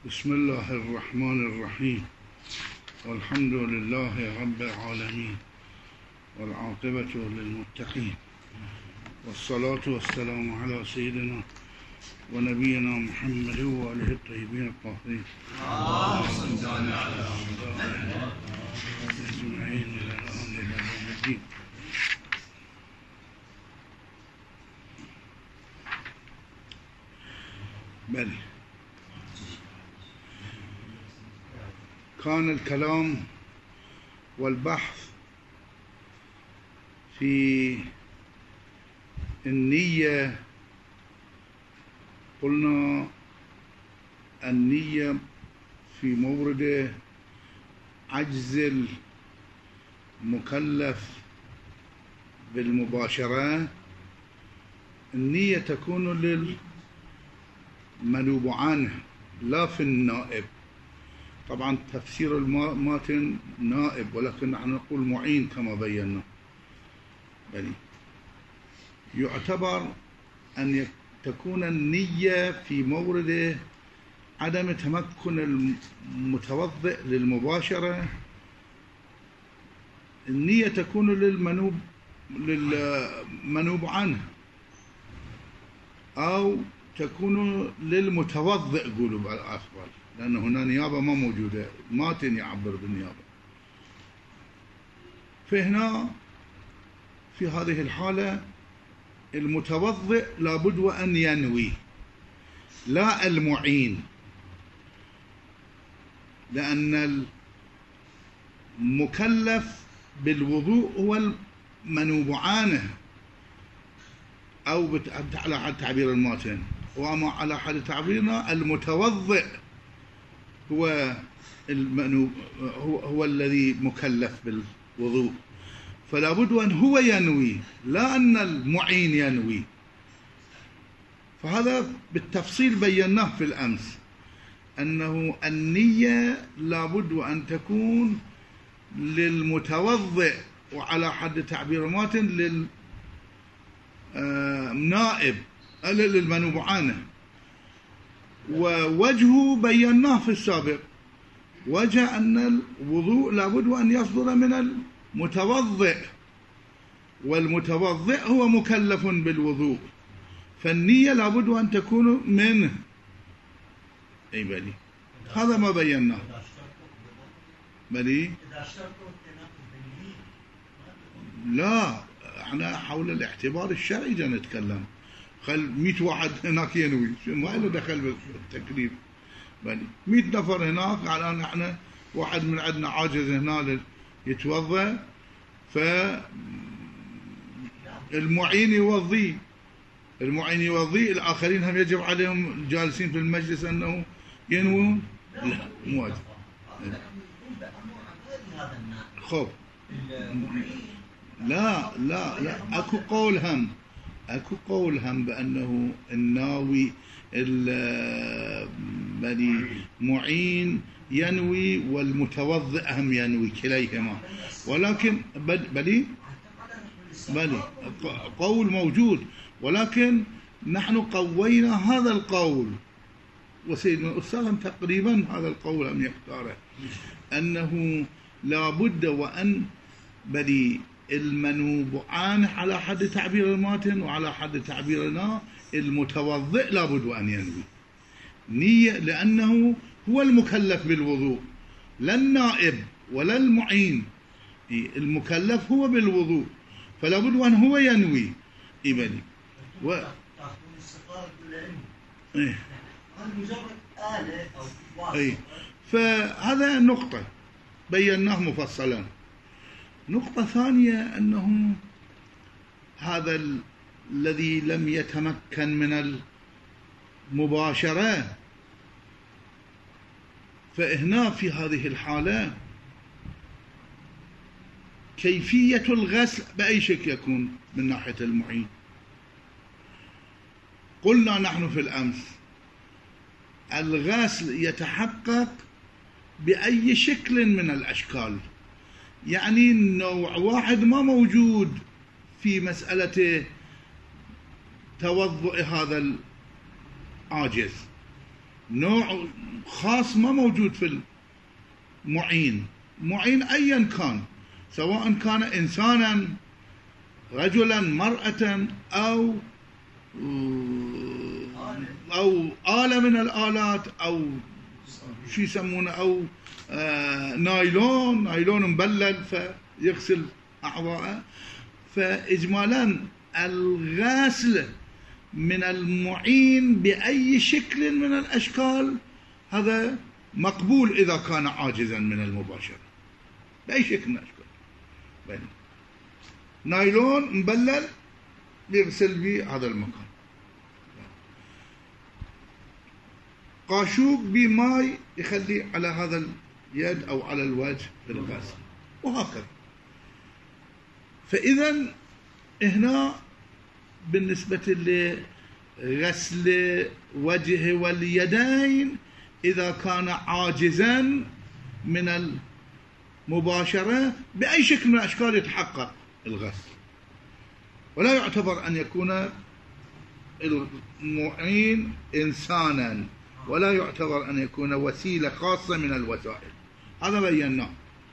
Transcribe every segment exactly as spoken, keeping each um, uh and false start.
بسم الله الرحمن الرحيم، والحمد لله رب العالمين، والعاقبة للمتقين، والصلاة والسلام على سيدنا ونبينا محمد وآله الطيبين الطاهرين اللهم صل على محمد أجمعين إلى الآن إلى يوم الدين. بل كان الكلام والبحث في النية. قلنا النية في مورد عجز المكلف بالمباشرة، النية تكون للمنوب عنه لا في النائب. طبعا تفسير الماتن نائب، ولكن نحن نقول معين كما بينا. بل يعتبر أن تكون النية في مورد عدم تمكن المتوضئ للمباشرة، النية تكون للمنوب للمنوب عنه، أو تكون للمتوضئ قولوا بالأفضل، لأن هنا نيابة ما موجودة، ماتن يعبر بالنيابة. فهنا في هذه الحالة المتوضئ لابد وأن ينوي، لا المعين، لأن المكلف بالوضوء هو المنوب عنه، أو على حد تعبير الماتن، وما على حد تعبيرنا المتوضئ هو المنوب، هو, هو الذي مكلف بالوضوء، فلا بد أن هو ينوي لا أن المعين ينوي. فهذا بالتفصيل بيناه في الأمس، أنه النية لا بد أن تكون للمتوضئ، وعلى حد تعبير ماتن للنائب للمنوب عنه. ووجهه بيناه في السابق، وجه أن الوضوء لابد أن يصدر من المتوضئ، والمتوضئ هو مكلف بالوضوء، فالنية لابد أن تكون منه. أي بلي، هذا ما بيناه. بلي لا، احنا حول الاعتبار الشرعي جا نتكلم. خل مئة واحد هناك ينوي، ما له دخل بالتكليف. بلي مئة نفر هناك، على ان احنا واحد من عندنا عاجز هنا يتوضا، فالمعين يوضي المعين يوضي الآخرين هم يجب عليهم الجالسين في المجلس أنه ينوون. لا مو واجب. خوف لا لا لا اكو قول هم اكو قول هم بأنه الناوي البني معين ينوي والمتوضئ هم ينوي كليهما، ولكن بلي بلي قول موجود، ولكن نحن قوينا هذا القول، وسيدنا الأستاذ تقريبا هذا القول هم يختاره، أنه لا بد وأن بلي المنوب عنه على حد تعبير الماتن وعلى حد تعبيرنا المتوضئ لا بد وأن ينوي نية، لأنه هو المكلف بالوضوء، لا النائب ولا المعين. المكلف هو بالوضوء، فلا بد وأن هو ينوي. إبني و إيه إيه فهذا نقطة بيناه مفصلا. نقطة ثانية، أنه هذا الذي لم يتمكن من المباشرة، فهنا في هذه الحالة كيفية الغسل بأي شكل يكون من ناحية المعين. قلنا نحن في الأمس الغسل يتحقق بأي شكل من الأشكال، يعني نوع واحد ما موجود في مسألة توضؤ هذا العاجز، نوع خاص ما موجود في المعين. معين أيا كان، سواء كان إنسانا، رجلا، مرأة، أو أو آلة من الآلات، أو شو يسمونه، أو آه نايلون نايلون مبلل فيغسل أعضاءه. فإجمالا الغسل من المعين بأي شكل من الأشكال هذا مقبول إذا كان عاجزا من المباشرة بأي شكل من الأشكال. بين نايلون مبلل يغسل به هذا المكان، قاشوق بماء يخلي على هذا اليد أو على الوجه للغسل، وهكذا. فإذا هنا بالنسبة لغسل وجه واليدين إذا كان عاجزا من المباشرة بأي شكل من الأشكال يتحقق الغسل، ولا يعتبر أن يكون المعين إنسانا، ولا يعتبر أن يكون وسيلة خاصة من الوسائل. هذا بيناه.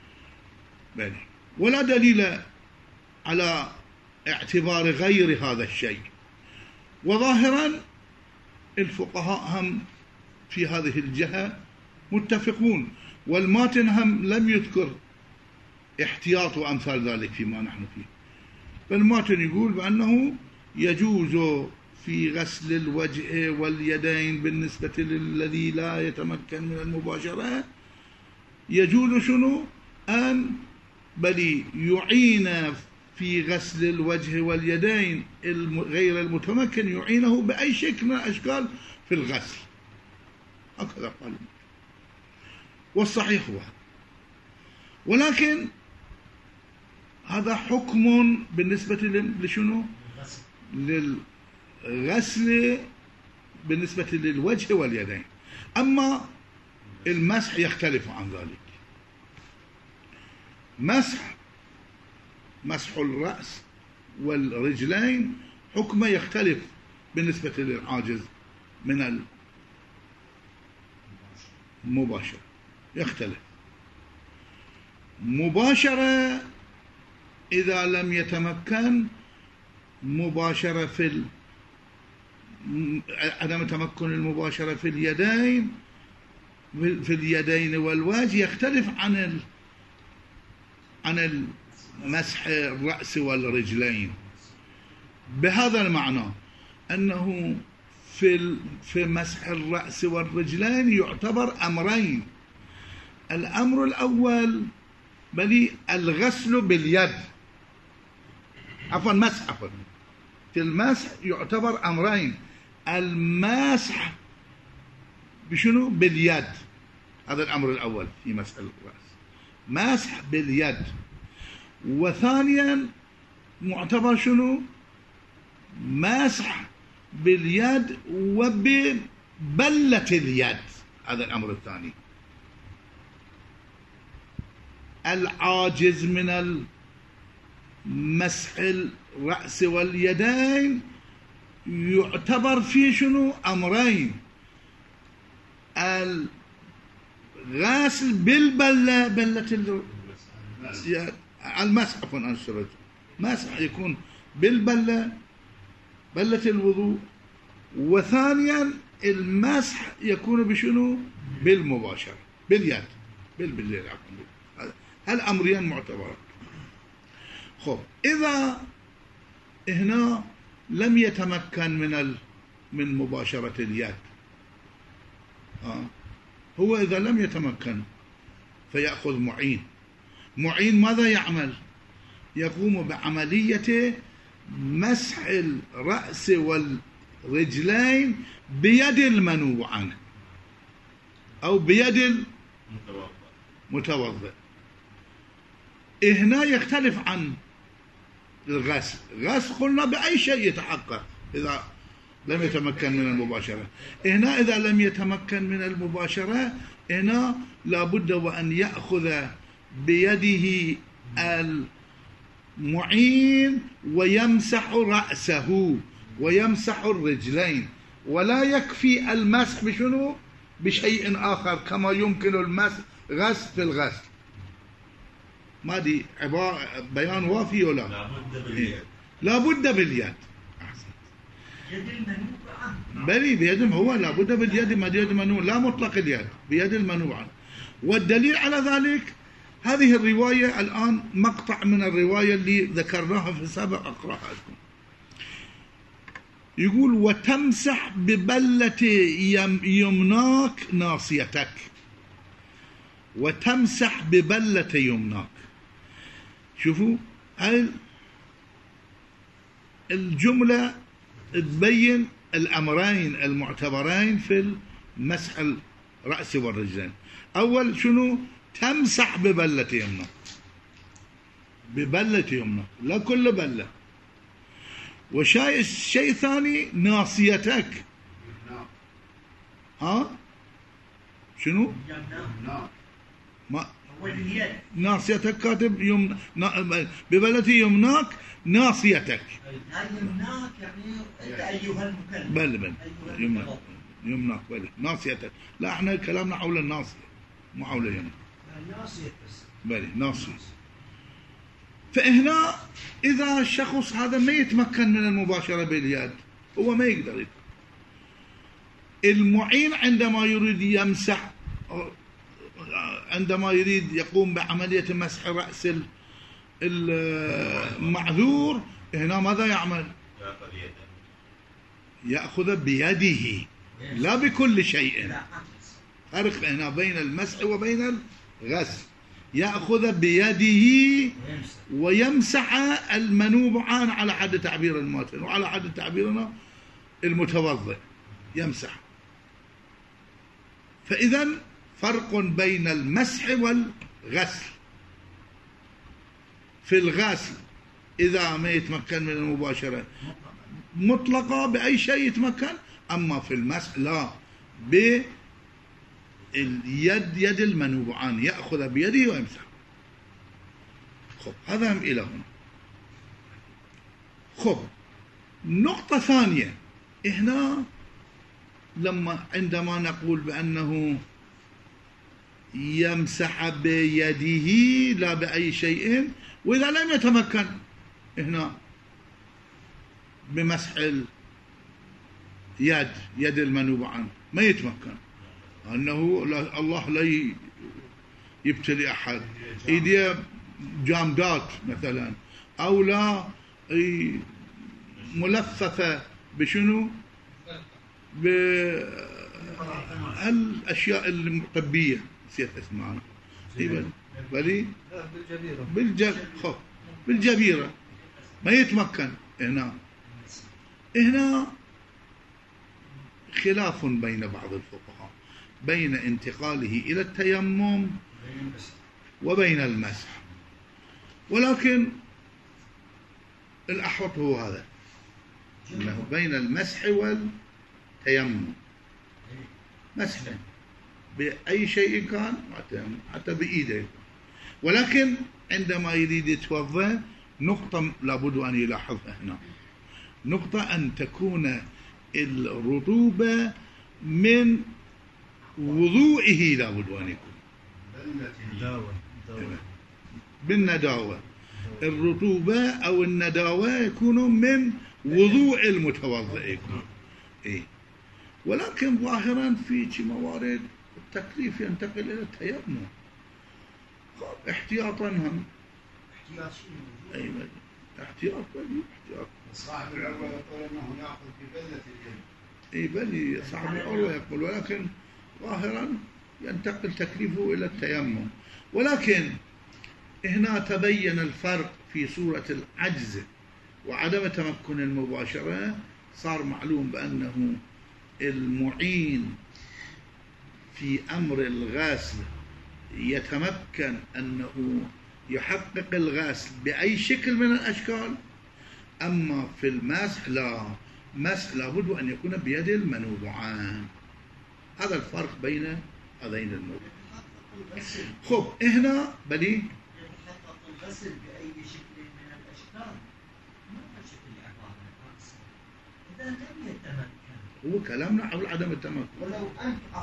ولا دليل على اعتبار غير هذا الشيء. وظاهرا الفقهاء هم في هذه الجهة متفقون، والماتن هم لم يذكر احتياط وأمثال ذلك فيما نحن فيه. فالماتن يقول بأنه يجوز في غسل الوجه واليدين بالنسبة للذي لا يتمكن من المباشرة، يجوز شنو؟ أن بل يعين في غسل الوجه واليدين غير المتمكن، يعينه بأي شكل من الأشكال في الغسل. هكذا قال. والصحيح هو، ولكن هذا حكم بالنسبة لشنو؟ للغسل بالنسبة للوجه واليدين. أما المسح يختلف عن ذلك. مسح مسح الرأس والرجلين حكمه يختلف بالنسبة للعاجز من المباشرة، يختلف. مباشرة إذا لم يتمكن، مباشرة في ال... عدم تمكن المباشرة في اليدين في اليدين والوجه يختلف عن ال... عن مسح الرأس والرجلين، بهذا المعنى أنه في ال... في مسح الرأس والرجلين يعتبر أمرين. الأمر الأول بل الغسل باليد، عفوا مسح عفوا في المسح يعتبر أمرين. المسح بشنو؟ باليد، هذا الأمر الأول في مسح الرأس، مسح باليد. وثانيا معتبر شنو؟ مسح باليد وببلة اليد، هذا الأمر الثاني. العاجز من مسح الرأس واليدين يعتبر فيه شنو؟ أمرين: الغسل بالبلة، بلة المسح، عفوا أنشرت مسح يكون بالبلة، بلة الوضوء. وثانيا المسح يكون بشنو؟ بالمباشرة، باليد، بالبلة. هالأمرين معتبرات. خب إذا هنا لم يتمكن من ال... من مباشرة اليد، ها هو إذا لم يتمكن فيأخذ معين. معين ماذا يعمل؟ يقوم بعملية مسح الرأس والرجلين بيد المنوب عنه أو بيد المتوضئ. هنا يختلف عن الغسل. غسل قلنا بأي شيء يتحقق إذا لم يتمكن من المباشرة. هنا إذا لم يتمكن من المباشرة، هنا لابد وأن يأخذ بيده المعين ويمسح رأسه ويمسح الرجلين، ولا يكفي المسح بشنو؟ بشيء آخر كما يمكن المس غسل في الغسل. ما دي عبارة بيان وافي ولا لابد باليد. لابد باليد. أحسن. يد المنوع عنه. بلي بيد، هو لابد باليد، ما يد المنوع، لا مطلق اليد، بيد المنوع عنه. والدليل على ذلك هذه الرواية الآن مقطع من الرواية اللي ذكرناها في السابق أقرأها لكم. يقول وتمسح ببلة يمناك ناصيتك. وتمسح ببلة يمناك. شوفوا هاي الجملة تبين الأمرين المعتبرين في المسح الرأس والرجلين. أول شنو؟ تمسح ببلة يمناك، ببلة يمناك، لا كل بلة. وشيء الشيء ثاني ناصيتك. ها شنو؟ ما ناصيتك كاتب يمن ببلة يمناك ناصيتك. يمناك يعني انت ايها المكلم. بل بل يمناك يمناك بل ناصيتك. لا احنا كلامنا حول الناصية مو حول اليمنى. ناصية بس. بل ناصية. فهنا إذا الشخص هذا ما يتمكن من المباشرة باليد، هو ما يقدر يتمكن. المعين عندما يريد يمسح، عندما يريد يقوم بعملية مسح رأس المعذور، هنا ماذا يعمل؟ يأخذ بيده لا بكل شيء. فرق هنا بين المسح وبين الغسل. يأخذ بيده ويمسح المنوبعان على حد تعبير الماتن، وعلى حد تعبيرنا المتوضئ يمسح. فإذا فرق بين المسح والغسل. في الغسل إذا ما يتمكن من المباشرة مطلقة بأي شيء يتمكن، أما في المسح لا، باليد يد المنوبعان، يأخذ بيده ويمسح. خب هذا هم إلى هنا. خب نقطة ثانية هنا، لما عندما نقول بأنه يمسح بيده لا بأي شيء، وإذا لم يتمكن هنا بمسح اليد يد المنوبعان ما يتمكن، أنه الله لا يبتلي أحد، إيديه جامدات مثلا، أو لا ملففة بشنو؟ بالأشياء الطبية، نسيت اسمها. بلي بالجبيرة بالجب خف بالجبيرة ما يتمكن. هنا هنا خلاف بين بعض الفقهاء بين انتقاله إلى التيمم وبين المسح، ولكن الأحوط هو هذا، أنه بين المسح والتيمم، مسح بأي شيء كان، حتى بإيده. ولكن عندما يريد يتوضأ نقطة لابد أن يلاحظها هنا، نقطة أن تكون الرطوبة من وضوئه، لابد أن يكون بالنداوة. الرطوبة أو النداوة يكون من وضوء المتوضئ يكون. إيه. ولكن ظاهرا في موارد التكليف ينتقل إلى التيمم احتياطا هم. احتياط شنو؟ أي بل احتياط بل احتياط. صاحب الأول يقول أنه يأخذ ببلة اليد. أي بل صاحب الأول يقول، ولكن ظاهرا ينتقل تكليفه إلى التيمم. ولكن هنا تبين الفرق في صورة العجز وعدم تمكن المباشرة. صار معلوم بأنه المعين في أمر الغسل يتمكن أنه يحقق الغسل بأي شكل من الأشكال، أما في المسح لا، مسح لابد أن يكون بيد المنوبعان. هذا الفرق بين هذين الموضوعين. خب هنا بلي يتحقق الغسل بأي شكل من الأشكال، ما هو شكل عبارة إذا لم يتمكن. هو كلامنا حول عدم التمكن. ولو أنت عفوا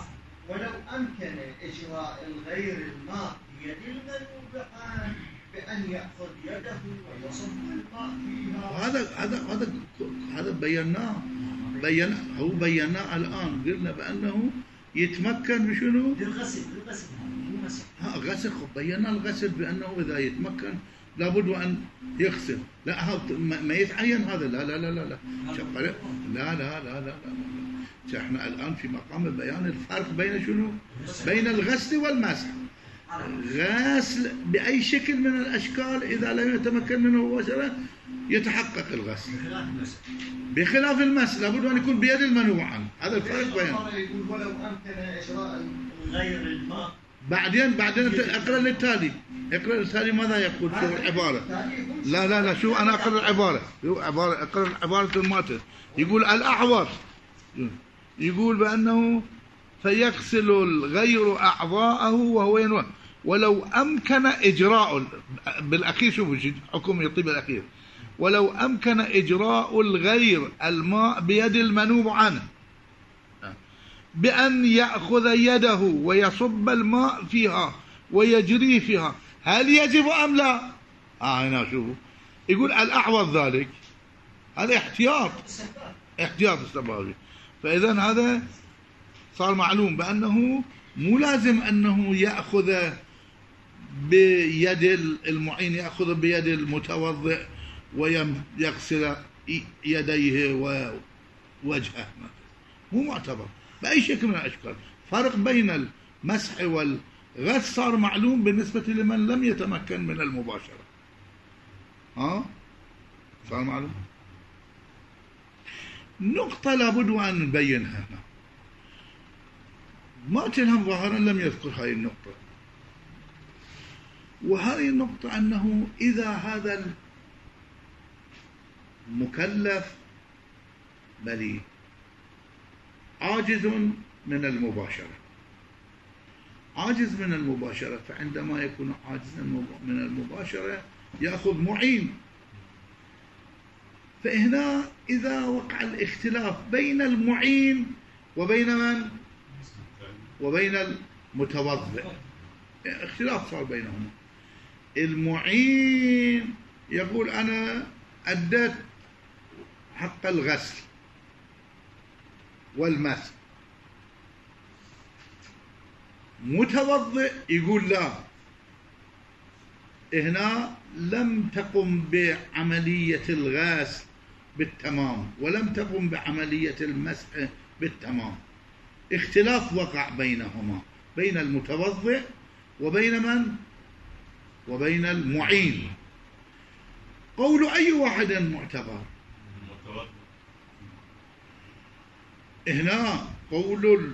ولو أمكن إجراء الغير الماء بيد المنوب عنه بأن يأخذ يده ويصب الماء فيها. هذا هذا هذا هذا بيناه بين هو بيناه الآن، قلنا بأنه يتمكن بشنو؟ للغسل للغسل مو مسح. ها غسل، بينا الغسل بأنه إذا يتمكن لابد أن يغسل. لا ما يتعين هذا، لا لا لا لا لا لا لا لا لا لا لا. احنا الآن في مقام بيان الفرق بين شنو؟ بين الغسل والمسح. غسل بأي شكل من الأشكال إذا لم يتمكن منه مباشرة يتحقق الغسل، بخلاف المسح لابد أن يكون بيد المنوع عنه. هذا الفرق بين. يقول ولو أمكن إجراء غير الماء. بعدين بعدين اقرأ للتالي، اقرأ للتالي ماذا يقول شو العبارة. لا لا لا شو أنا أقرأ العبارة، شو عبارة اقرأ عبارة الماتن. يقول الأحوط، يقول بأنه فيغسل الغير أعضاءه وهو ينوى ولو أمكن إجراء بالأخير. شوفوا حكم يطيب الأخير، ولو أمكن إجراء الغير الماء بيد المنوب عنه بأن يأخذ يده ويصب الماء فيها ويجري فيها، هل يجب أم لا؟ آه هنا شوفوا يقول الأعوض ذلك، هذا احتياط احتياط استباغي. فإذا هذا صار معلوم بأنه مو لازم أنه يأخذ بيد المعين، يأخذ بيد المتوضئ ويغسل يديه ووجهه، مو معتبر بأي شكل من الأشكال. فرق بين المسح والغسل صار معلوم بالنسبة لمن لم يتمكن من المباشرة. ها صار معلوم. نقطة لابد أن نبينها هنا، ماتن ظاهرا لم يذكر هذه النقطة، وهذه النقطة أنه إذا هذا المكلف بلي عاجز من المباشرة، عاجز من المباشرة، فعندما يكون عاجزا من المباشرة يأخذ معين. فهنا إذا وقع الاختلاف بين المعين وبين من؟ وبين المتوضئ، اختلاف صار بينهما. المعين يقول أنا أديت حق الغسل والمسح، متوضئ يقول لا، هنا لم تقم بعملية الغسل بالتمام ولم تقم بعملية المسح بالتمام، اختلاف وقع بينهما، بين المتوضئ وبين من؟ وبين المعين. قول أي واحد معتبر هنا؟ قول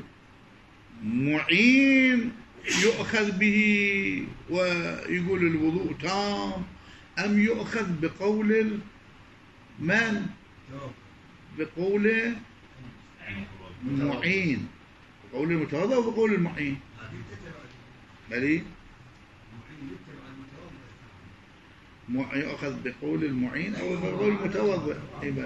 المعين يؤخذ به ويقول الوضوء تام، أم يؤخذ بقول من؟ بقول المعين، بقول المتوضئ وبقول المعين. بلي يؤخذ بقول المعين أو بقول المتوضئ.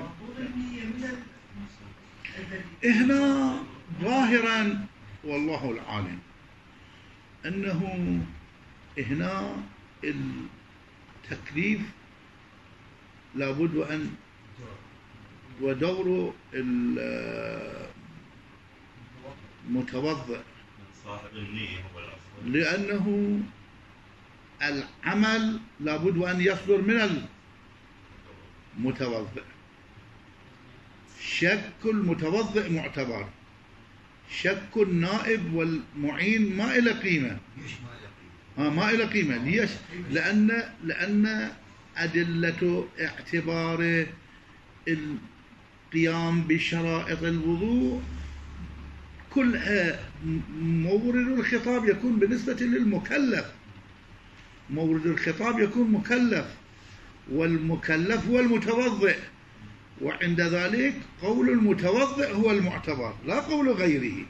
هنا ظاهرا والله العالم أنه هنا التكليف لابد أن ودور المتوضئ صاحب النية هو الأفضل، لأنه العمل لابد أن يصدر من المتوضئ. شك المتوضئ معتبر، شك النائب والمعين ما إلى قيمة. ها ما إلى قيمة. ليش؟ لأن لأن أدلة اعتبار القيام بشرائط الوضوء كلها مورد الخطاب يكون بالنسبة للمكلف، مورد الخطاب يكون مكلف، والمكلف هو المتوضئ، وعند ذلك قول المتوضئ هو المعتبر لا قول غيره.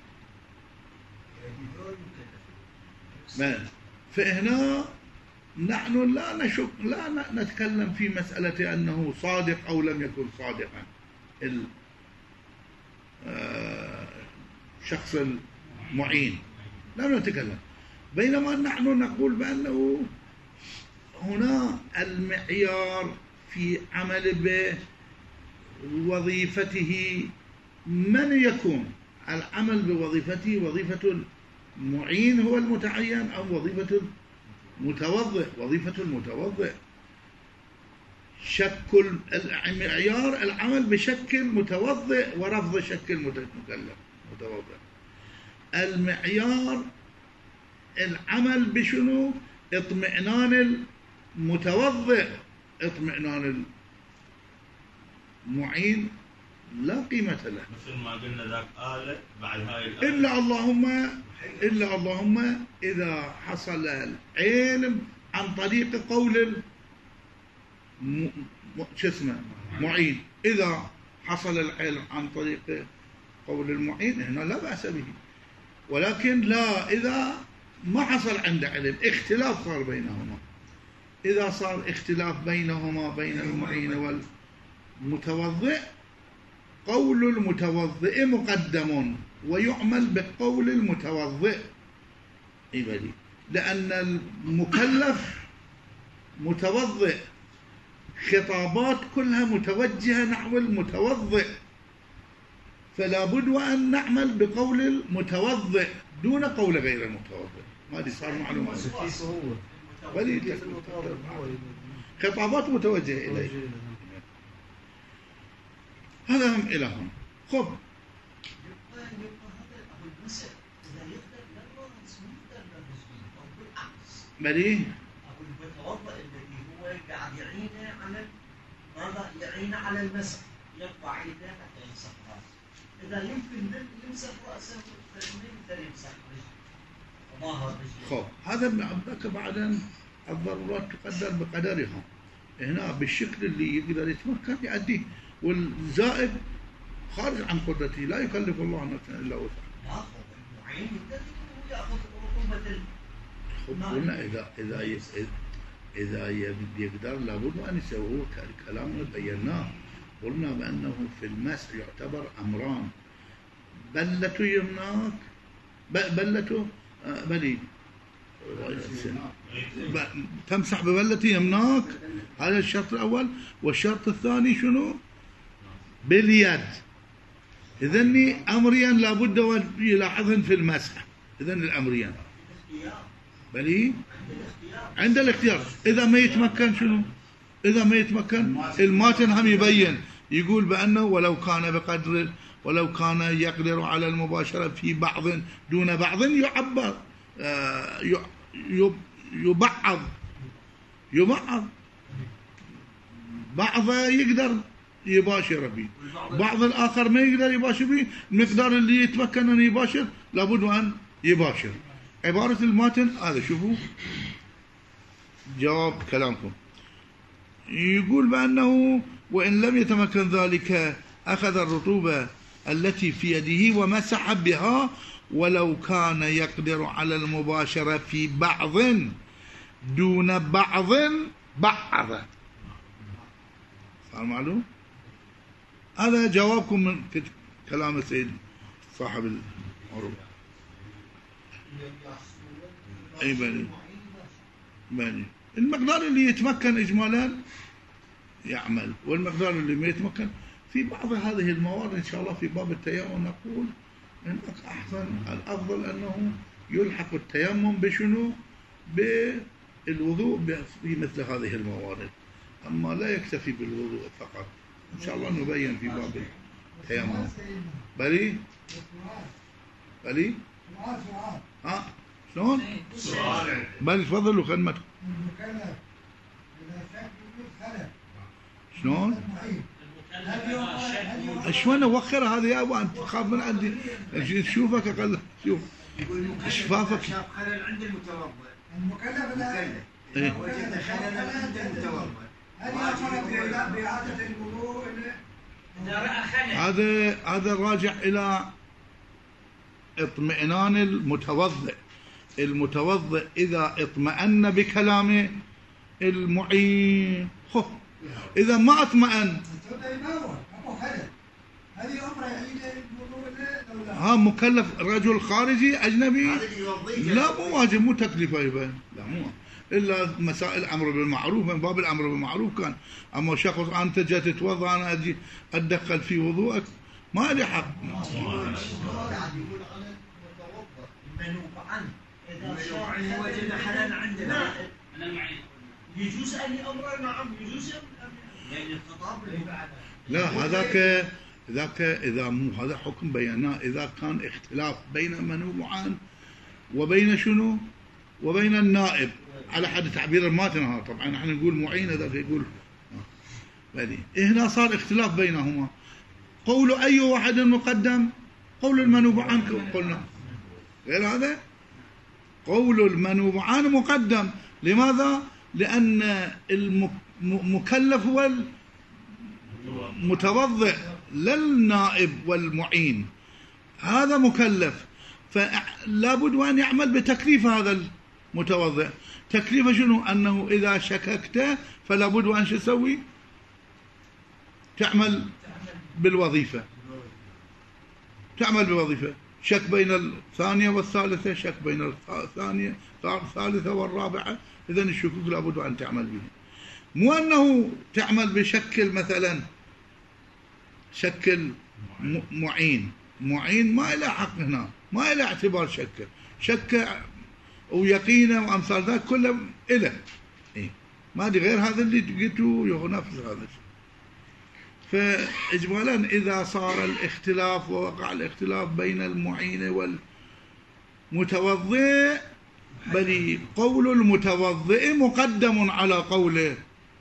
فهنا نحن لا نشك لا نتكلم في مسألة أنه صادق أو لم يكن صادقا الشخص المعين، لم نتكلم. بينما نحن نقول بأنه هنا المعيار في عمل بوظيفته من يكون العمل بوظيفته وظيفة المعين هو المتعين أو وظيفة المتوضئ. وظيفة المتوضئ شك المعيار العمل بشكل متوضئ ورفض شكل مكلف متوضئ. المعيار العمل بشنو؟ اطمئنان المتوضئ. اطمئنان المعين لا قيمة له، مثل ما قلنا ذاك آلة بعد هاي الآلة إلا اللهم إلا اللهم إذا حصل العلم عن طريق قول م... شو اسمه معين. إذا حصل العلم عن طريق قول المعين هنا لا بأس به. ولكن لا إذا ما حصل عنده علم، اختلاف صار بينهما. إذا صار اختلاف بينهما بين المعين والمتوضئ، قول المتوضئ مقدم ويعمل بقول المتوضئ. إبلي لأن المكلف متوضئ، خطابات كلها متوجهة نحو المتوضئ، فلا بد وأن نعمل بقول المتوضئ دون قول غير المتوضئ. هذه صار معلومة. خطابات متوجهة إليه. هذا هم إلى هم. خب بلي أقول المتوضئ الذي هو قاعد يعينه على ماذا؟ يعينه على المسح، يرفع يده حتى يمسح راسه. إذا يمكن يمسح راسه فليمكن يمسح رجله وظاهر رجله. خب هذا ذاك بعدا الضرورات تقدر بقدرها. هنا بالشكل اللي يقدر يتمكن يأديه، والزائد خارج عن قدرته، لا يكلف الله نفسا إلا وسعها. ياخذ المعين الذي هو ياخذ رطوبة. قلنا إذا إذا إذا يقدر لابد أن يسويه كلامنا بيناه. قلنا بأنه في المسح يعتبر أمران: بلة يمناك بلة بلي تمسح ببلة يمناك، هذا الشرط الأول. والشرط الثاني شنو؟ باليد. إذن أمريا لابد أن يلاحظن في المسح. إذن الأمريان بلي عند الاختيار. إذا ما يتمكن شنو؟ إذا ما يتمكن الماتن هم يبين، يقول بأنه ولو كان بقدر ولو كان يقدر على المباشرة في بعض دون بعض يعبر يبعض يبعض بعض يقدر يباشر به، بعض الآخر ما يقدر يباشر به. المقدار اللي يتمكن أن يباشر لابد أن يباشر. عبارة الماتن هذا. شوفوا جواب كلامكم. يقول بأنه وإن لم يتمكن ذلك أخذ الرطوبة التي في يده ومسح بها ولو كان يقدر على المباشرة في بعض دون بعض بعض. صار معلوم؟ هذا جوابكم من كلام السيد صاحب العروض. أي بني بني المقدار اللي يتمكن إجمالا يعمل، والمقدار اللي ما يتمكن في بعض هذه المواد إن شاء الله في باب التيمم نقول هناك أحسن الأفضل أنه يلحق التيمم بشنو؟ بالوضوء في مثل هذه الموارد، أما لا يكتفي بالوضوء فقط. إن شاء الله نبين في باب التيمم. بلي بلي ها شلون؟ بلي تفضلوا خدمتكم. شلون؟ شلون اوخر هذا يا ابو؟ انت تخاف من عندي تشوفك اقل. شوف شفافك شاف خلل عند المتوضئ. المكلف لا ايه وجد خلل عند المتوضئ. هل يأمر بإعادة الوضوء؟ هذا هذا راجع الى اطمئنان المتوضئ. المتوضئ اذا اطمأن بكلام المعين، خو اذا ما اطمأن هذه أمر يعيده ولا لا؟ ها مكلف رجل خارجي أجنبي هذا اللي يوظيه. لا مو واجب، مو تكليف أيضا، لا مو إلا مسائل أمر بالمعروف، من باب الأمر بالمعروف كان. أما شخص أنت جاي تتوضأ أنا أجي أتدخل في وضوءك ما لي حق. قاعد يقول على المتوضأ منوب عنه إذا منوب عنه هو جل حلال عندنا. نائب يجوز أن يأمر نعم يجوز أن يعني الخطاب اللي بعده. لا هذاك ذاك إذا مو هذا حكم بيناه، إذا كان اختلاف بين منوب عنه وبين شنو؟ وبين النائب على حد تعبير الماتن. طبعا نحن نقول معين، ذاك يقول بعدين هنا صار اختلاف بينهما. قول أي واحد مقدم؟ قول المنوب عنه قلنا، غير هذا قول المنوب عنه مقدم. لماذا؟ لأن المكلف هو المتوضئ لا النائب والمعين، هذا مكلف، فلا بد أن يعمل بتكليف هذا المتوضئ. تكليفه شنو؟ أنه إذا شككت فلا بد أن شو تسوي؟ تعمل بالوظيفة، تعمل بالوظيفة. شك بين الثانية والثالثة، شك بين الثانية الثالثة والرابعة، إذن الشكوك لابد أن تعمل به. مو أنه تعمل بشكل مثلا شكل معين، معين ما إلى حق هنا، ما إلى اعتبار شك، شك ويقينه وأمثال ذلك كله إله. إيه ما أدري غير هذا اللي قلته ينفذ هذا الشيء. فإجمالا إذا صار الاختلاف ووقع الاختلاف بين المعين والمتوضئ، بل قول المتوضئ مقدم على قول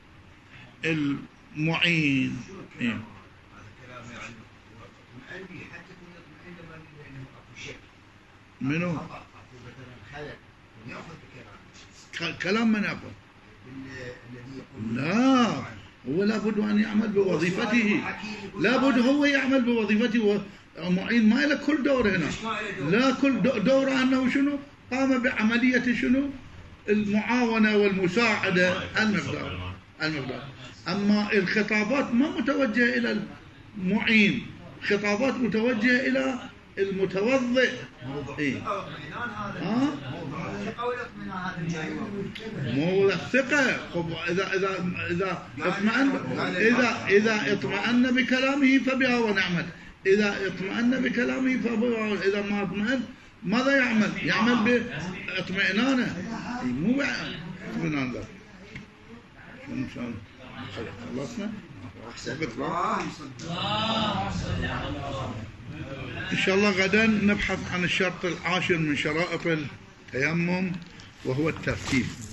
المعين. إيه. هذا كلام يعني اطمئن به حتى يكون يطمئن لما انه اكو شك. منو؟ خطا اكو مثلا خلل ياخذ بكلامه. كلام من ياخذ؟ الذي يقول لا هو لابد أن يعمل بوظيفته، لابد هو يعمل بوظيفته. معين ما له كل دور هنا، لا كل دوره أنه شنو؟ قام بعملية شنو؟ المعاونة والمساعدة المقدار المقدار. أما الخطابات ما متوجهة إلى المعين، خطابات متوجهة إلى المتوضئ. إيه؟ ها؟ مو الثقة. إذا إذا إذا اطمأن إذا إذا اطمأن بكلامه فبها ونعمت، إذا اطمأن بكلامه فبها، إذا ما اطمأن ماذا يعمل؟ يعمل باطمئنانه، مو باطمئنان ذا. إن شاء الله خلصنا. إن شاء الله غدا نبحث عن الشرط العاشر من شرائط التيمم وهو الترتيب.